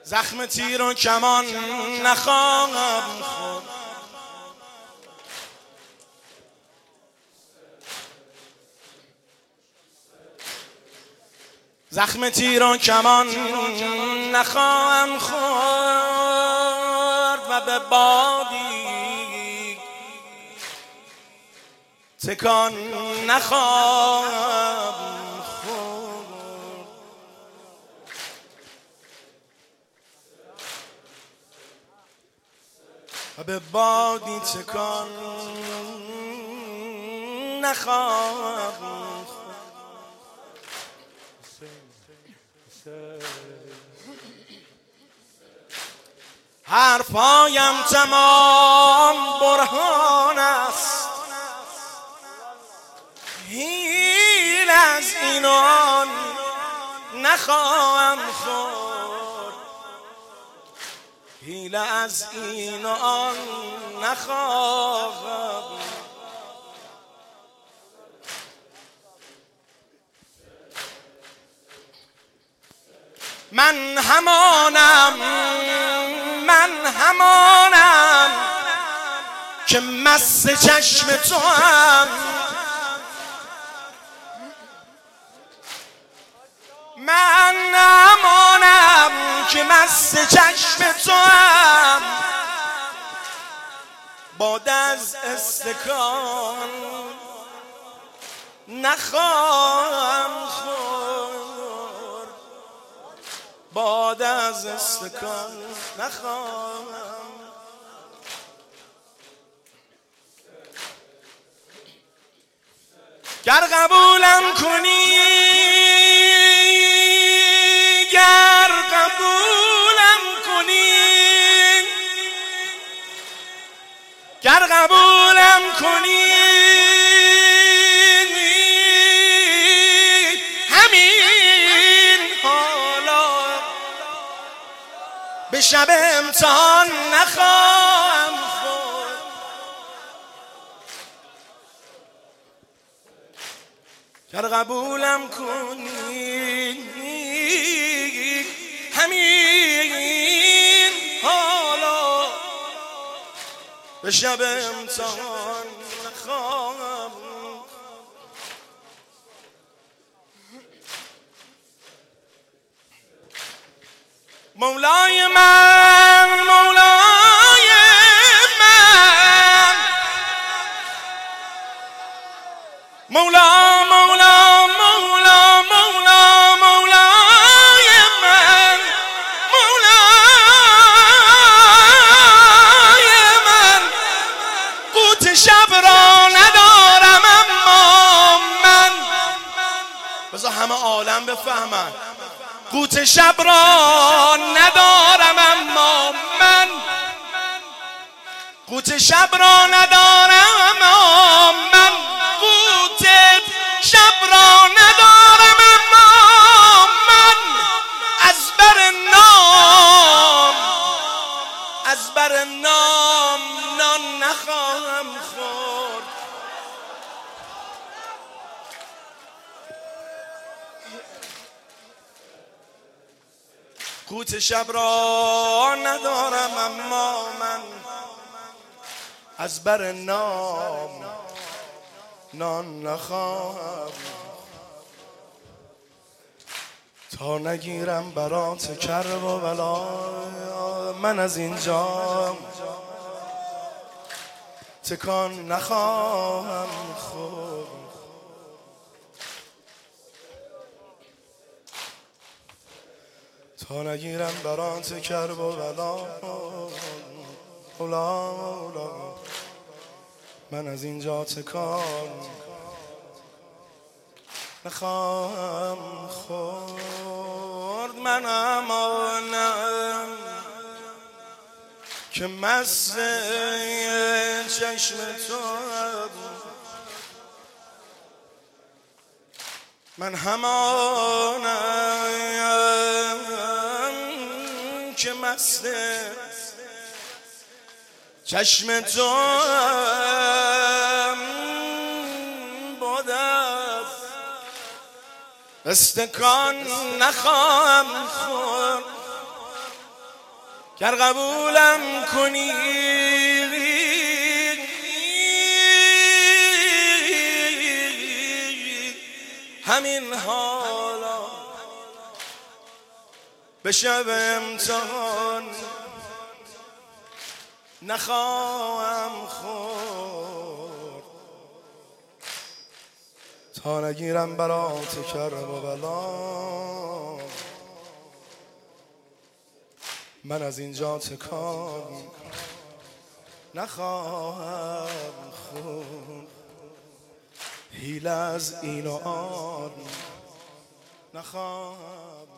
زخم تیر و کمان نخواهم خورد. زخم تیر و کمان نخواهم خورد و به بادی تکان نخواهم خورد. و به بادی تکان نخواهم خورد. حرفایم تمام برهان است، هیل از این و آن نخواهم خورد. هیل از این و آن نخواهم. من همانم که مست چشم تو هم. من همانم که مست چشم تو هم. باده از استکان نخواهم خورد. باده از استکان نخواهم. گر قبولم کنی، گر قبولم کنی، گر قبولم کنی، همین حالا به شب امتحان نخواهم خورد. گر قبولم کنی، همین حالا به شب امتحان نخواهم. مولای من، مولای من، مولا مولا مولا مولا مولای من، مولای من. قوت شب را ندارم اما من. بذار همه عالم بفهمن. قوت شب را ندارم اما من. قوت شب را ندارم اما من. قوت شب را ندارم اما من. از بر نام نان نخواهم خورد. قوت شب را ندارم اما من. از بر نام نان نخواهم تا نگیرم برات کرب و بلا. من از اینجا تکان نخواهم خورد. تا نگیرم برات کرب و بلا. من از اینجا تکان نخواهم خورد. من همانم که مست چشم تو. من همانم که مست چشم تو. استکان نخواهم خورد. گر قبولم کنی همین حالا به شب امتحان نخواهم خورد تا نگیرم برات کرب و بلا. من از اینجا تکان نخواهم خورد، حیله از این و آن نخواهم